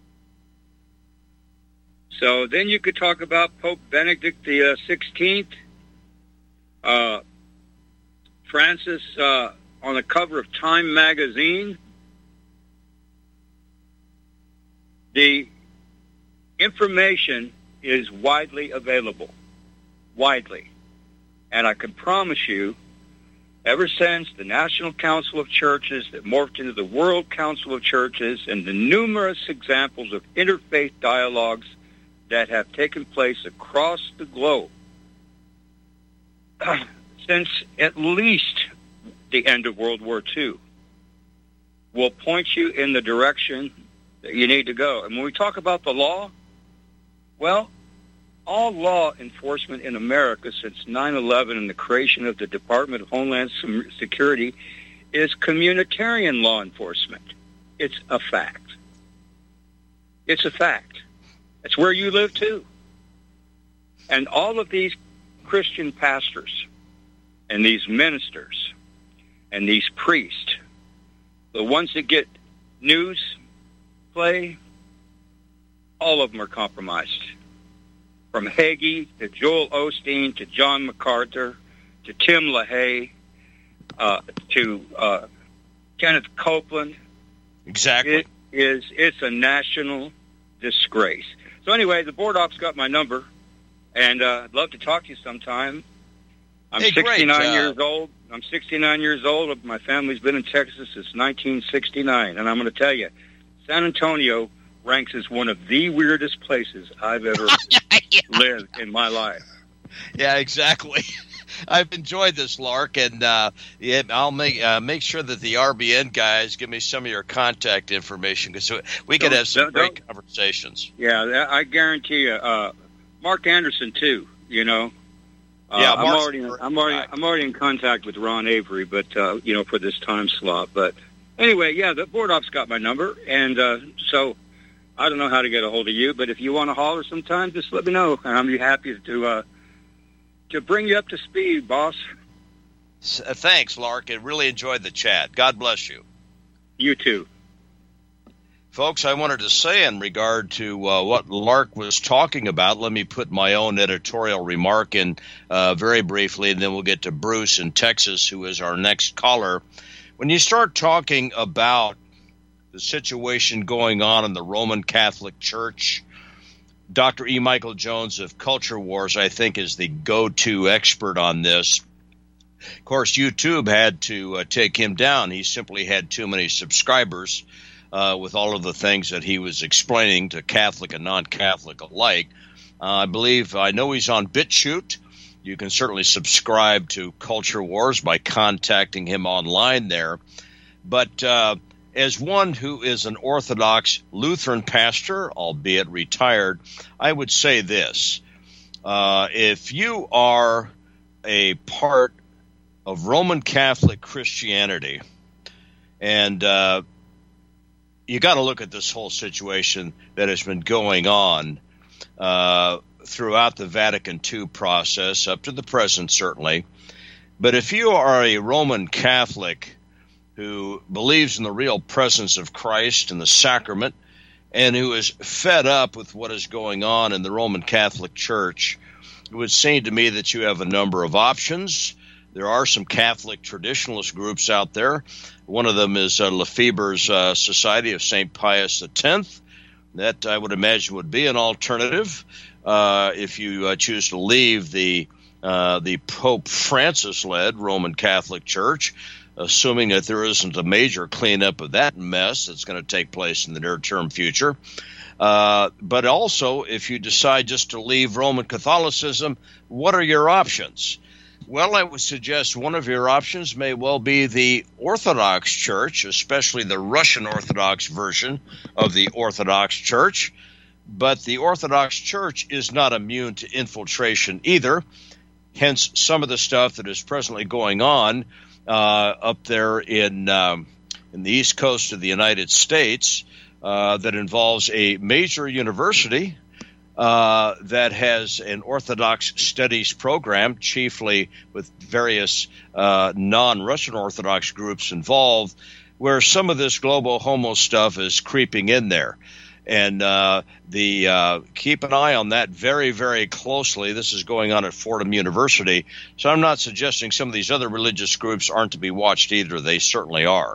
So then you could talk about Pope Benedict the sixteenth. Uh, Francis uh, on the cover of Time magazine. The information is widely available. Widely. And I can promise you, ever since the National Council of Churches that morphed into the World Council of Churches and the numerous examples of interfaith dialogues that have taken place across the globe, since at least the end of World War Two, will point you in the direction that you need to go. And when we talk about the law, well, all law enforcement in America since nine eleven and the creation of the Department of Homeland Security is communitarian law enforcement. It's a fact. It's a fact. It's where you live, too. And all of these Christian pastors and these ministers and these priests, the ones that get news play, all of them are compromised. From Hagee to Joel Osteen to John MacArthur to Tim LaHaye uh, to uh, Kenneth Copeland. Exactly. It is, it's a national disgrace. So anyway, the board op's got my number, and uh, I'd love to talk to you sometime. I'm hey, sixty-nine great, uh, years old. I'm sixty-nine years old. My family's been in Texas since nineteen sixty-nine, and I'm going to tell you, San Antonio ranks as one of the weirdest places I've ever yeah. lived in my life. Yeah, exactly. I've enjoyed this, Lark, and uh, yeah, I'll make uh, make sure that the R B N guys give me some of your contact information because we could Don't- have some don't- great don't- conversations. Yeah, I guarantee you. Uh, Mark Anderson too. You know. Uh, Yeah, I'm Mark's already, a great I'm already, guy. I'm already in contact with Ron Avery, but uh, you know, for this time slot. But anyway, yeah, the board op's got my number, and uh, so I don't know how to get a hold of you, but if you want to holler sometime, just let me know, and I'll be happy to uh, to bring you up to speed, boss. S- uh, Thanks, Lark. I really enjoyed the chat. God bless you. You too. Folks, I wanted to say in regard to uh, what Lark was talking about, let me put my own editorial remark in uh, very briefly, and then we'll get to Bruce in Texas, who is our next caller. When you start talking about the situation going on in the Roman Catholic Church, Doctor E. Michael Jones of Culture Wars, I think, is the go-to expert on this. Of course, YouTube had to uh, take him down. He simply had too many subscribers uh, with all of the things that he was explaining to Catholic and non-Catholic alike. Uh, I believe, I know he's on BitChute. You can certainly subscribe to Culture Wars by contacting him online there. But uh, as one who is an Orthodox Lutheran pastor, albeit retired, I would say this. Uh, if you are a part of Roman Catholic Christianity, and uh, you got to look at this whole situation that has been going on uh, throughout the Vatican two process, up to the present certainly. But if you are a Roman Catholic who believes in the real presence of Christ and the sacrament, and who is fed up with what is going on in the Roman Catholic Church, it would seem to me that you have a number of options. There are some Catholic traditionalist groups out there. One of them is uh, Lefebvre's uh, Society of Saint Pius X. That, I would imagine, would be an alternative uh, if you uh, choose to leave the uh, the Pope Francis-led Roman Catholic Church, assuming that there isn't a major cleanup of that mess that's going to take place in the near-term future. Uh, but also, if you decide just to leave Roman Catholicism, what are your options? Well, I would suggest one of your options may well be the Orthodox Church, especially the Russian Orthodox version of the Orthodox Church. But the Orthodox Church is not immune to infiltration either. Hence, some of the stuff that is presently going on uh, up there in um, in the East Coast of the United States uh, that involves a major university Uh, that has an Orthodox studies program, chiefly with various uh, non-Russian Orthodox groups involved, where some of this global homo stuff is creeping in there. And uh, the uh, keep an eye on that very, very closely. This is going on at Fordham University. So I'm not suggesting some of these other religious groups aren't to be watched either. They certainly are.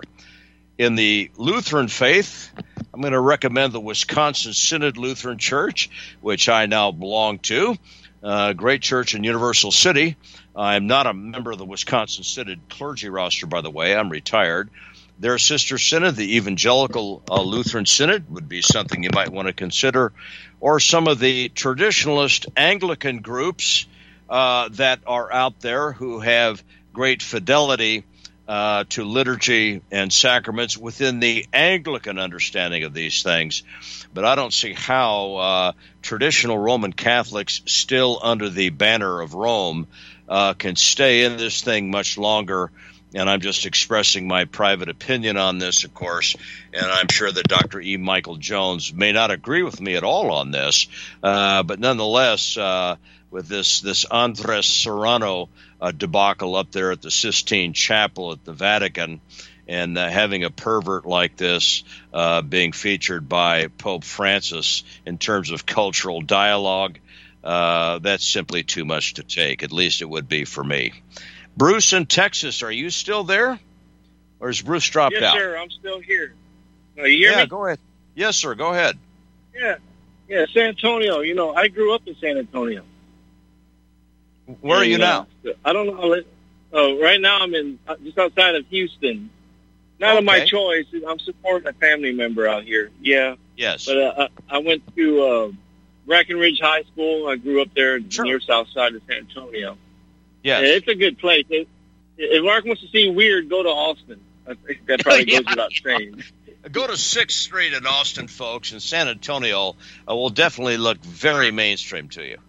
In the Lutheran faith, I'm going to recommend the Wisconsin Synod Lutheran Church, which I now belong to. Uh, great church in Universal City. I'm not a member of the Wisconsin Synod clergy roster, by the way. I'm retired. Their sister synod, the Evangelical uh, Lutheran Synod, would be something you might want to consider. Or some of the traditionalist Anglican groups uh, that are out there who have great fidelity Uh, to liturgy and sacraments within the Anglican understanding of these things. But I don't see how uh, traditional Roman Catholics still under the banner of Rome uh, can stay in this thing much longer. And I'm just expressing my private opinion on this, of course. And I'm sure that Doctor E. Michael Jones may not agree with me at all on this. Uh, but nonetheless, uh, with this, this Andres Serrano uh, debacle up there at the Sistine Chapel at the Vatican, and uh, having a pervert like this uh, being featured by Pope Francis in terms of cultural dialogue, uh, that's simply too much to take. At least it would be for me. Bruce in Texas, are you still there? Or has Bruce dropped yes, out? Yes, sir. I'm still here. Uh, you hear yeah, me? go ahead. Yes, sir. Go ahead. Yeah. Yeah, San Antonio. You know, I grew up in San Antonio. Where and, are you now? Uh, I don't know. Uh, right now I'm in uh, just outside of Houston. Not okay. of my choice. I'm supporting a family member out here. Yeah. Yes. But uh, I, I went to uh, Breckenridge High School. I grew up there sure. near south side of San Antonio. Yes. And it's a good place. It, if Mark wants to see weird, go to Austin. I think that probably yeah, goes without saying. Go to sixth Street in Austin, folks, and San Antonio uh, will definitely look very mainstream to you.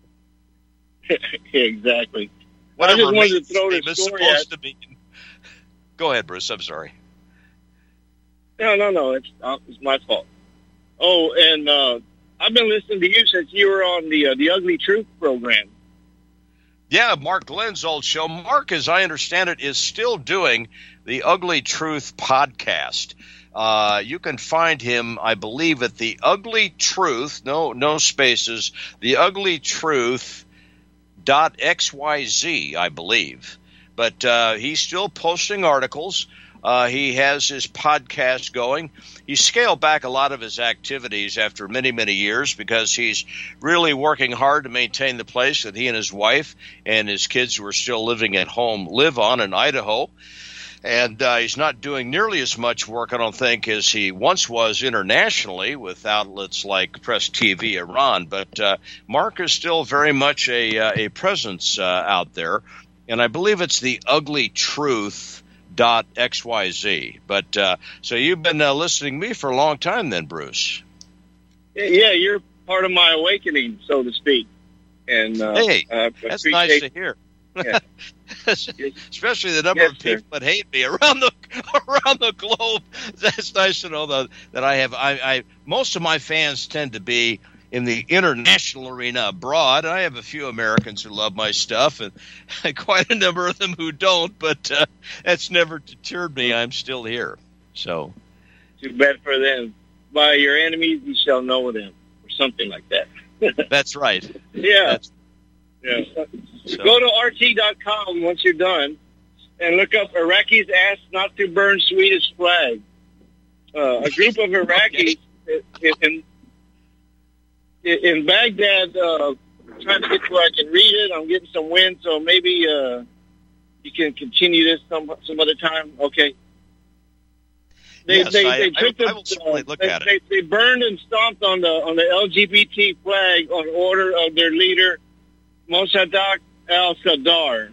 Exactly. Whatever I just wanted to throw this story supposed to be. Go ahead, Bruce. I'm sorry. No, no, no. It's, uh, it's my fault. Oh, and uh, I've been listening to you since you were on the uh, the Ugly Truth program. Yeah, Mark Glenn's old show. Mark, as I understand it, is still doing the Ugly Truth podcast. Uh, you can find him, I believe, at the Ugly Truth, no no spaces, the Ugly Truth dot X Y Z, I believe. But uh, he's still posting articles. Uh, he has his podcast going. He scaled back a lot of his activities after many, many years because he's really working hard to maintain the place that he and his wife and his kids who are still living at home live on in Idaho. And uh, he's not doing nearly as much work, I don't think, as he once was internationally with outlets like Press T V Iran. But uh, Mark is still very much a, uh, a presence uh, out there. And I believe it's the Ugly Truth dot X Y Z. But uh, so you've been uh, listening to me for a long time then, Bruce. Yeah, you're part of my awakening, so to speak. And uh, hey, I that's nice to hear. Yeah. Especially the number yes, of people sir. that hate me around the around the globe. That's nice to know that that I have. I, I most of my fans tend to be in the international arena abroad. I have a few Americans who love my stuff, and quite a number of them who don't. But uh, that's never deterred me. I'm still here. So, too bad for them. By your enemies, you shall know them, or something like that. That's right. Yeah. That's, yeah. So. Go to R T dot com once you're done, and look up Iraqis asked not to burn Swedish flag. Uh, a group of Iraqis in, in in Baghdad, uh, trying to get to where I can read it. I'm getting some wind, so maybe uh, you can continue this some some other time. Okay. They yes, they, I, they took I, the, I will certainly look they, at it. They, they burned and stomped on the on the L G B T flag on order of their leader, Mossadegh al-Sadr.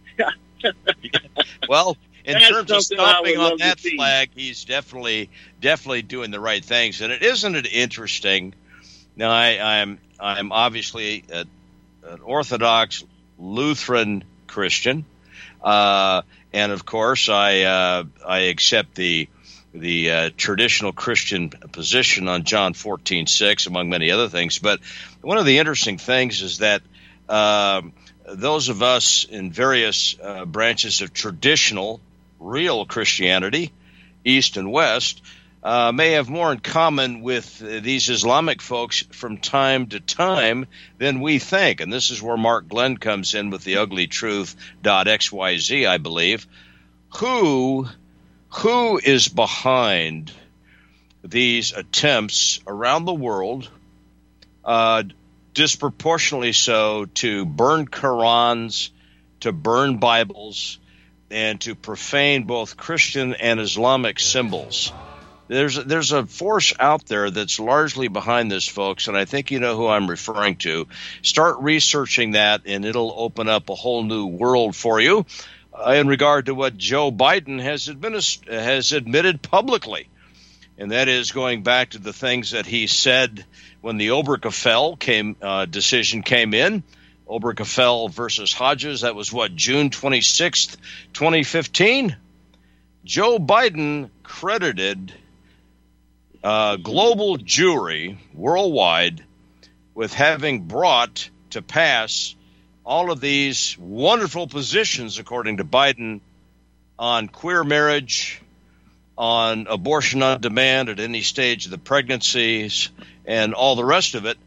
Well, in That's terms of something I stomping would on love that to see. flag, he's definitely definitely doing the right things. And it isn't it interesting? Now, I, I'm I'm obviously a, an Orthodox Lutheran Christian, uh, and of course, I uh, I accept the the uh, traditional Christian position on John fourteen six, among many other things. But one of the interesting things is that um, those of us in various uh, branches of traditional, real Christianity, East and West, uh, may have more in common with uh, these Islamic folks from time to time than we think. And this is where Mark Glenn comes in with the Ugly Truth dot X Y Z, I believe. Who, who is behind these attempts around the world, uh, disproportionately so, to burn Qurans, to burn Bibles, and to profane both Christian and Islamic symbols? There's there's a force out there that's largely behind this, folks, and I think you know who I'm referring to. Start researching that, and it'll open up a whole new world for you uh, in regard to what Joe Biden has administ- has admitted publicly, and that is going back to the things that he said when the Obergefell came uh, decision came in. Obergefell versus Hodges, that was what, June twenty-sixth, twenty fifteen? Joe Biden credited uh, global Jewry worldwide with having brought to pass all of these wonderful positions, according to Biden, on queer marriage, on abortion on demand at any stage of the pregnancies, and all the rest of it.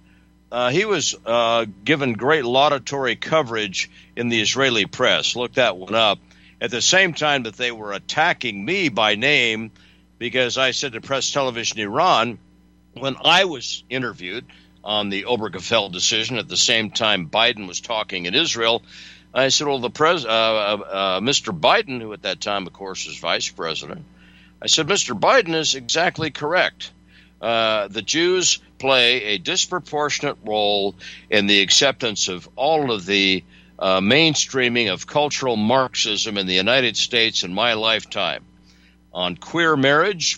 uh, he was uh, given great laudatory coverage in the Israeli press. Look that one up. At the same time that they were attacking me by name because I said to Press Television Iran, when I was interviewed on the Obergefell decision, at the same time Biden was talking in Israel, I said, well, the pres- uh, uh, Mister Biden, who at that time, of course, was vice president, I said, Mister Biden is exactly correct. Uh, the Jews play a disproportionate role in the acceptance of all of the uh, mainstreaming of cultural Marxism in the United States in my lifetime. On queer marriage,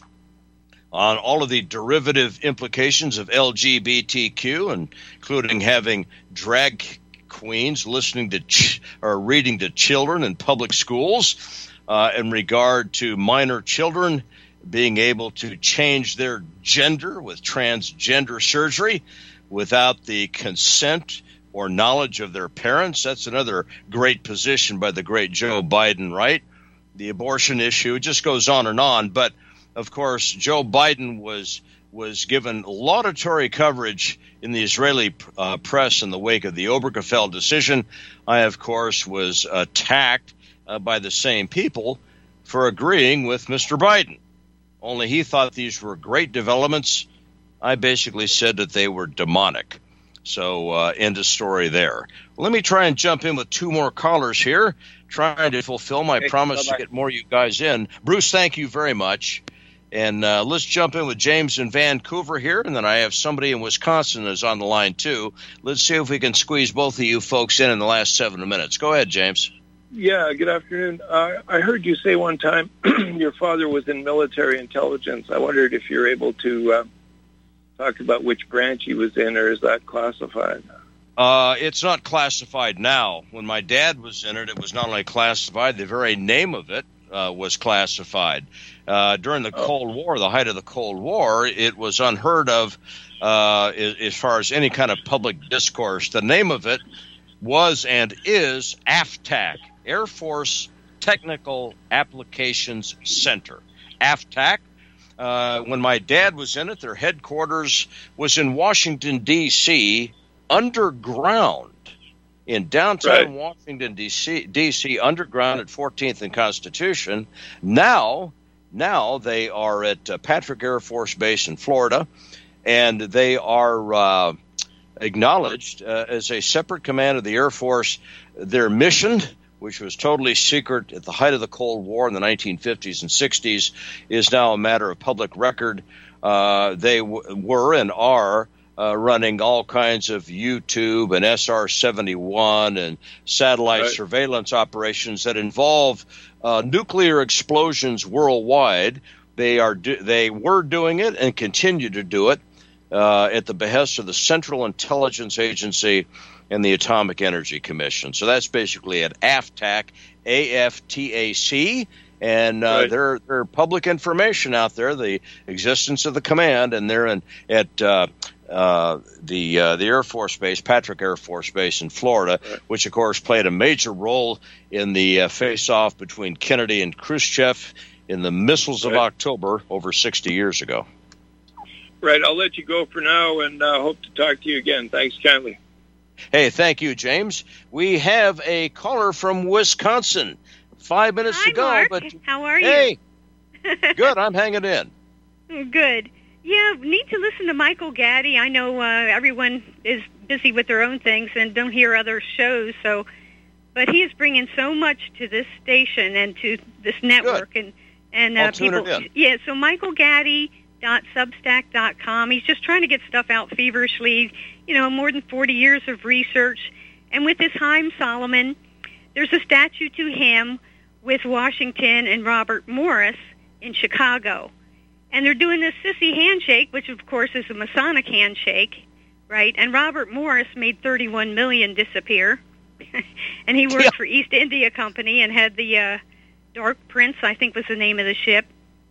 on all of the derivative implications of L G B T Q, including having drag queens listening to ch- or reading to children in public schools, uh, in regard to minor children being able to change their gender with transgender surgery without the consent or knowledge of their parents. That's another great position by the great Joe Biden, right? The abortion issue, it just goes on and on. But, of course, Joe Biden was was given laudatory coverage in the Israeli uh, press in the wake of the Obergefell decision. I, of course, was attacked uh, by the same people for agreeing with Mister Biden. Only he thought these were great developments. I basically said that they were demonic. So uh, end of story there. Let me try and jump in with two more callers here, trying to fulfill my okay, promise bye-bye. to get more of you guys in. Bruce, thank you very much. And uh, let's jump in with James in Vancouver here, and then I have somebody in Wisconsin that's on the line too. Let's see if we can squeeze both of you folks in in the last seven minutes. Go ahead, James. Yeah, good afternoon. Uh, I heard you say one time your father was in military intelligence. I wondered if you're able to uh, talk about which branch he was in, or is that classified? Uh, it's not classified now. When my dad was in it, it was not only classified, the very name of it uh, was classified. Uh, during the oh. Cold War, the height of the Cold War, it was unheard of uh, as far as any kind of public discourse. The name of it was and is A F T A C, Air Force Technical Applications Center. A F T A C. Uh, when my dad was in it, their headquarters was in Washington, D C, underground. In downtown right. Washington, D C, D C, underground at fourteenth and Constitution. Now, now they are at uh, Patrick Air Force Base in Florida, and they are uh, acknowledged uh, as a separate command of the Air Force. Their mission, which was totally secret at the height of the Cold War in the nineteen fifties and sixties, is now a matter of public record. Uh, they w- were and are uh, running all kinds of YouTube and S R seventy-one and satellite right. surveillance operations that involve uh, nuclear explosions worldwide. They are do- they were doing it and continue to do it uh, at the behest of the Central Intelligence Agency and the Atomic Energy Commission. So that's basically at A F T A C, A F T A C, and uh, right. they're, they're public information out there, the existence of the command, and they're in, at uh, uh, the uh, the Air Force Base, Patrick Air Force Base in Florida, right. which, of course, played a major role in the uh, face-off between Kennedy and Khrushchev in the missiles right. of October over sixty years ago. Right. I'll let you go for now, and uh, hope to talk to you again. Thanks kindly. Hey, thank you, James. We have a caller from Wisconsin. Five minutes Hi, to go. Mark. But how are you? Hey, good. I'm hanging in. Good. Yeah, need to listen to Michael Gaddy. I know uh, everyone is busy with their own things and don't hear other shows. So, but he is bringing so much to this station and to this network. Good. And and uh, I'll tune people. it in. Yeah. So Michael Gaddy. Dot substack dot com. He's just trying to get stuff out feverishly. You know, more than forty years of research. And with this Haim Solomon, there's a statue to him with Washington and Robert Morris in Chicago. And they're doing this sissy handshake, which of course is a Masonic handshake, right? And Robert Morris made thirty-one million dollars disappear. And he worked yeah. for East India Company and had the uh, Dark Prince, I think was the name of the ship.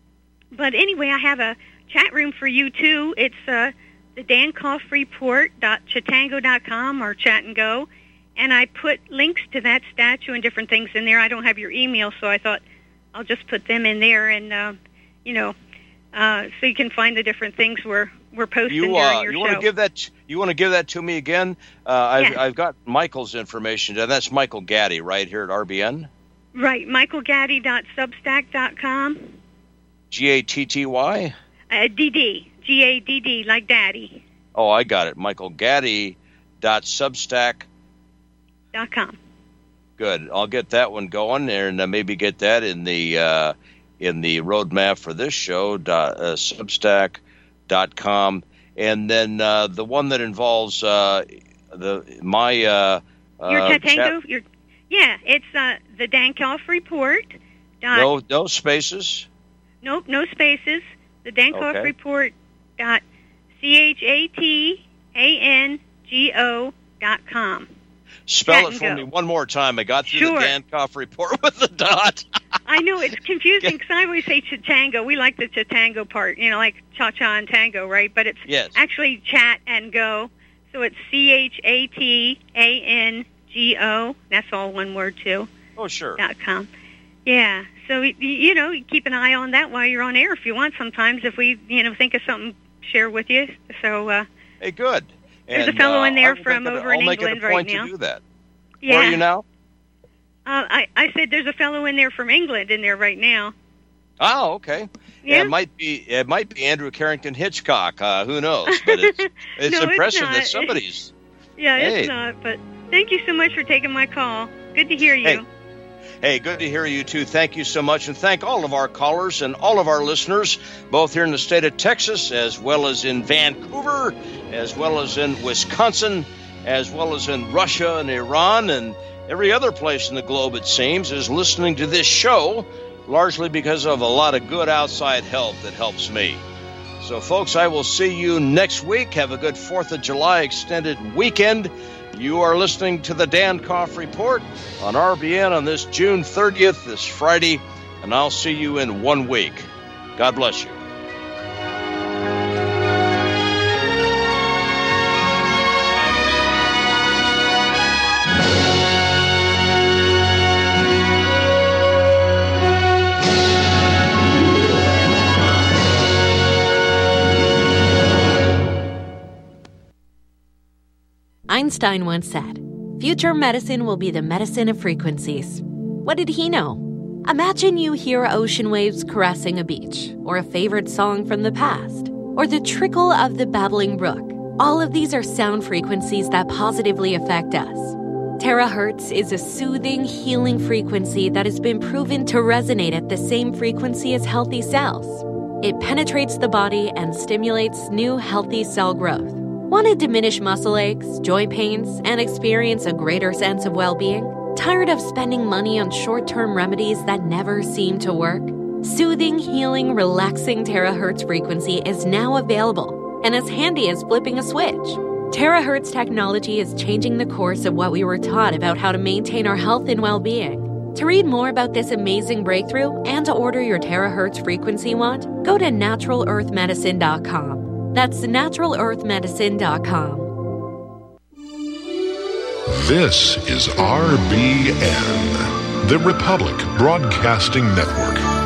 But anyway, I have a chat room for you, too. It's uh, the dankoff report dot chatango dot com or Chat and Go. And I put links to that statue and different things in there. I don't have your email, so I thought I'll just put them in there. And, uh, you know, uh, so you can find the different things we're we're posting You, during uh, your you show. want to give that? You want to give that to me again? Uh, I've, Yeah. I've got Michael's information, and that's Michael Gaddy right here at R B N. Right, michael gaddy dot substack dot com. G A T T Y. Uh, D D, G A D D, like Daddy. Oh, I got it. Michael Gaddy dot substack Dot com. Good. I'll get that one going, and uh, maybe get that in the uh, in the roadmap for this show. Dot, uh, substack dot com, and then uh, the one that involves uh, the my uh, Your uh, Chatango, chat- your yeah, it's uh, the Dankoff Report. Dot, no no spaces. Nope, no spaces. The Dankoff Okay. Report. Dot C H A T A N G O dot com. Spell Chat it for and me go. one more time. I got through Sure. the Dankoff Report with the dot. I know it's confusing because I always say Chatango. We like the Chatango part, you know, like cha-cha and tango, right? But it's Yes. actually chat and go. So it's C H A T A N G O. That's all one word, too. Oh, sure. Dot com. Yeah. So, y- you know, you keep an eye on that while you're on air if you want sometimes if we, you know, think of something, share with you. So, uh, Hey, good. There's And, a fellow uh, in there I will from make it- over I'll in make England it a right point now. to do that. yeah. Where are you now? Uh, I, I said there's a fellow in there from England in there right now. Oh, okay. Yeah. It might be it might be Andrew Carrington Hitchcock. Uh, who knows? But it's it's No, it's impressive not. that somebody's. Yeah, Hey. it's not, but thank you so much for taking my call. Good to hear you. Hey. Hey, good to hear you too. Thank you so much, and thank all of our callers and all of our listeners, both here in the state of Texas, as well as in Vancouver, as well as in Wisconsin, as well as in Russia and Iran, and every other place in the globe, it seems, is listening to this show, largely because of a lot of good outside help that helps me. So, folks, I will see you next week. Have a good fourth of July extended weekend. You are listening to the Dankoff Report on R B N on this June thirtieth, this Friday, and I'll see you in one week. God bless you. Einstein once said, "Future medicine will be the medicine of frequencies." What did he know? Imagine you hear ocean waves caressing a beach, or a favorite song from the past, or the trickle of the babbling brook. All of these are sound frequencies that positively affect us. Terahertz is a soothing, healing frequency that has been proven to resonate at the same frequency as healthy cells. It penetrates the body and stimulates new healthy cell growth. Want to diminish muscle aches, joint pains, and experience a greater sense of well-being? Tired of spending money on short-term remedies that never seem to work? Soothing, healing, relaxing terahertz frequency is now available and as handy as flipping a switch. Terahertz technology is changing the course of what we were taught about how to maintain our health and well-being. To read more about this amazing breakthrough and to order your terahertz frequency wand, go to natural earth medicine dot com. That's natural earth medicine dot com. This is R B N, the Republic Broadcasting Network.